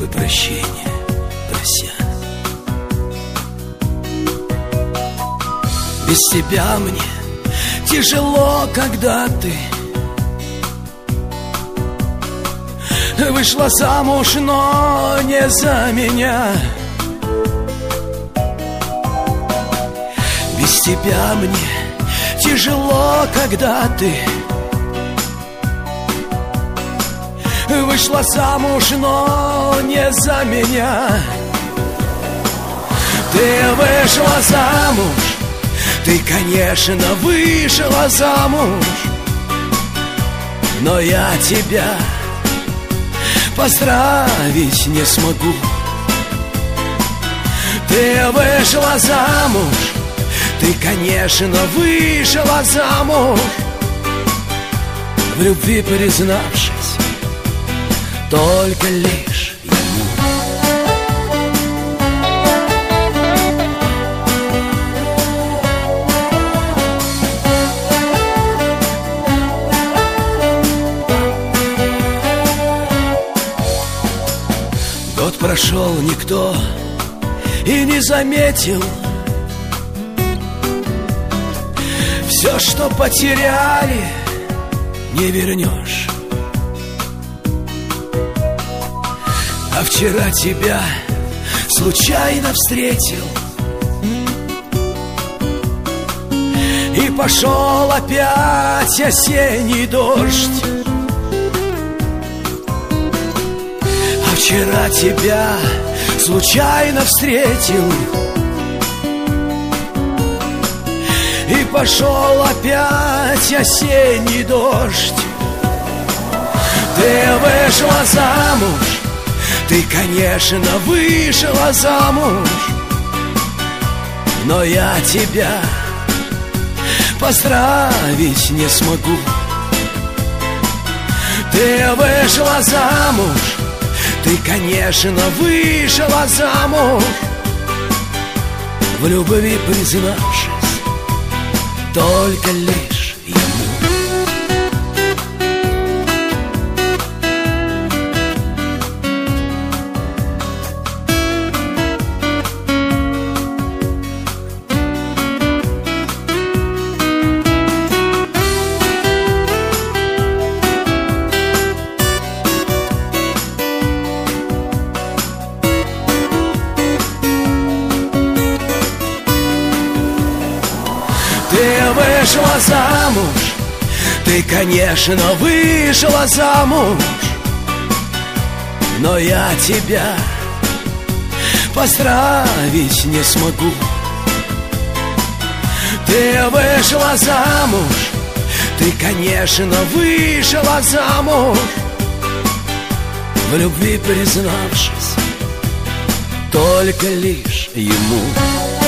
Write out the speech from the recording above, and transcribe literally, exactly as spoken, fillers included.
бы прощения прося. Без тебя мне тяжело, когда ты вышла замуж, но не за меня. Без тебя мне тяжело, когда ты вышла замуж, но не за меня. Ты вышла замуж, ты, конечно, вышла замуж, но я тебя поздравить не смогу. Ты вышла замуж, ты, конечно, вышла замуж, в любви признавшись только лишь ему. Год прошел, никто и не заметил все, что потеряли, не вернешь. А вчера тебя случайно встретил, и пошел опять осенний дождь. А вчера тебя случайно встретил, и пошел опять осенний дождь. Ты вышла замуж, ты, конечно, вышла замуж, но я тебя поздравить не смогу. Ты вышла замуж, ты, конечно, вышла замуж, в любви признавшись только лишь ему. Ты вышла замуж, ты, конечно, вышла замуж, но я тебя поздравить не смогу. Ты вышла замуж, ты, конечно, вышла замуж, в любви признавшись только лишь ему.